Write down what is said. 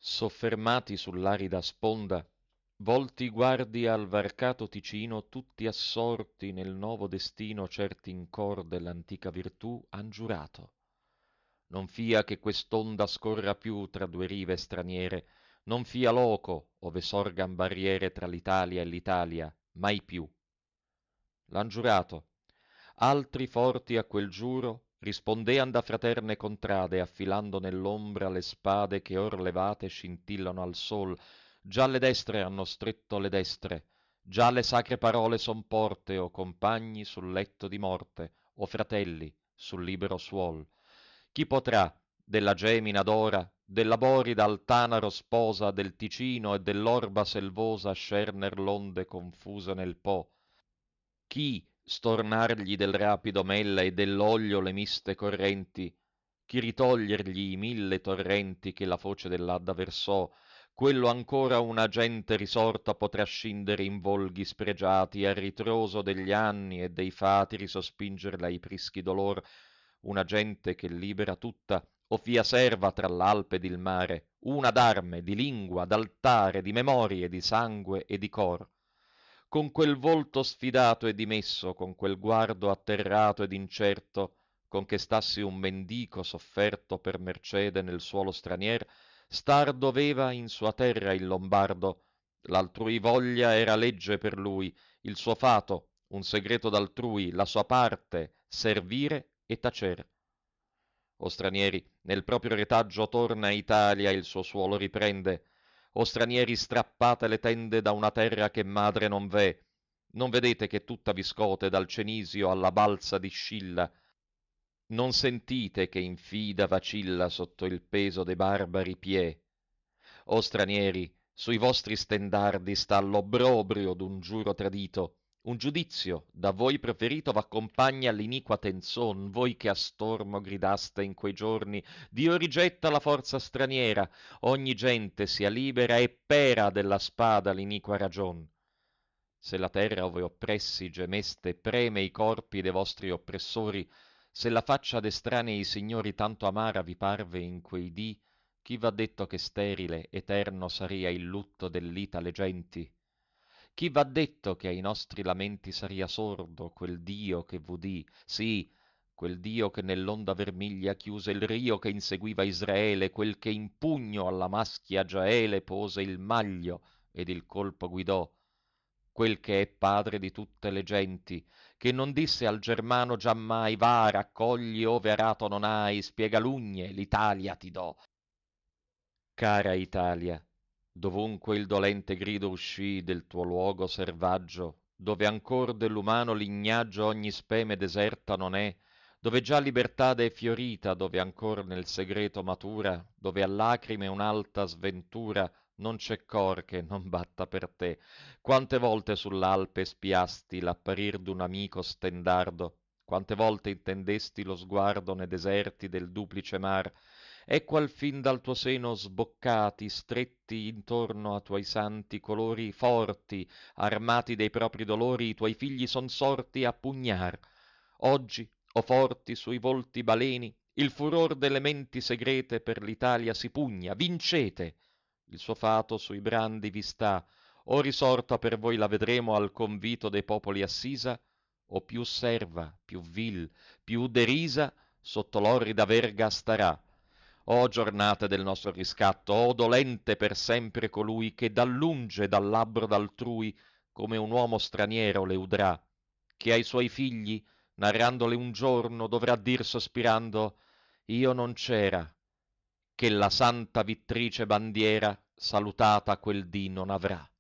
Soffermati sull'arida sponda, volti guardi al varcato Ticino, tutti assorti nel nuovo destino, certi in cor dell'antica virtù han giurato. Non fia che quest'onda scorra più tra due rive straniere, non fia loco, ove sorgan barriere tra l'Italia e l'Italia, mai più. L'han giurato. Altri forti a quel giuro rispondean da fraterne contrade, affilando nell'ombra le spade che or levate scintillano al sol. Già le destre hanno stretto le destre, già le sacre parole son porte, o compagni sul letto di morte, o fratelli sul libero suol. Chi potrà della Gemina d'ora, della Borida altanaro sposa, del Ticino e dell'Orba selvosa scerner l'onde confuse nel Po? Chi stornargli del rapido Mella e dell'Oglio le miste correnti? Chi ritogliergli i 1000 torrenti che la foce dell'Adda versò? Quello ancora una gente risorta potrà scindere in volghi spregiati, a ritroso degli anni e dei fati risospingerla ai prischi dolor, una gente che libera tutta, o fia serva tra l'Alpe ed il mare, una d'arme, di lingua, d'altare, di memorie, di sangue e di cor. Con quel volto sfidato e dimesso, con quel guardo atterrato ed incerto, con che stassi un mendico sofferto per mercede nel suolo stranier, star doveva in sua terra il Lombardo, l'altrui voglia era legge per lui, il suo fato, un segreto d'altrui, la sua parte, servire e tacer. O stranieri, nel proprio retaggio torna Italia, il suo suolo riprende. O stranieri, strappate le tende da una terra che madre non v'è. Non vedete che tutta vi scote dal Cenisio alla balza di Scilla? Non sentite che infida vacilla sotto il peso dei barbari piè? O stranieri, sui vostri stendardi sta l'obbrobrio d'un giuro tradito, un giudizio da voi preferito v'accompagna all'iniqua tenzon, voi che a stormo gridaste in quei giorni, Dio rigetta la forza straniera, ogni gente sia libera e pera della spada l'iniqua ragion. Se la terra ove oppressi gemeste preme i corpi de vostri oppressori, se la faccia d'estranei signori tanto amara vi parve in quei dì, chi v'ha detto che sterile, eterno saria il lutto dell'itale genti? Chi v'ha detto che ai nostri lamenti saria sordo quel Dio che v'udì? Sì, quel Dio che nell'onda vermiglia chiuse il rio che inseguiva Israele, quel che in pugno alla maschia Giaele pose il maglio ed il colpo guidò, quel che è padre di tutte le genti, che non disse al Germano giammai va, raccogli ove arato non hai, spiega l'ugne, l'Italia ti do. Cara Italia, dovunque il dolente grido uscì del tuo luogo servaggio, dove ancor dell'umano lignaggio ogni speme deserta non è, dove già libertade è fiorita, dove ancor nel segreto matura, dove a lacrime un'alta sventura non c'è cor che non batta per te. Quante volte sull'Alpe spiasti l'apparir d'un amico stendardo, quante volte intendesti lo sguardo nei deserti del duplice mar, ecco al fin dal tuo seno sboccati, stretti intorno a tuoi santi colori forti, armati dei propri dolori, i tuoi figli son sorti a pugnar. Oggi, o forti sui volti baleni, il furor delle menti segrete per l'Italia si pugna, vincete! Il suo fato sui brandi vi sta, o risorta per voi la vedremo al convito dei popoli assisa, o più serva, più vil, più derisa, sotto l'orrida verga starà. O giornate del nostro riscatto, o dolente per sempre colui che dall'unge dal labbro d'altrui come un uomo straniero le udrà, che ai suoi figli, narrandole un giorno, dovrà dir sospirando io non c'era, che la santa vittrice bandiera salutata quel dì non avrà.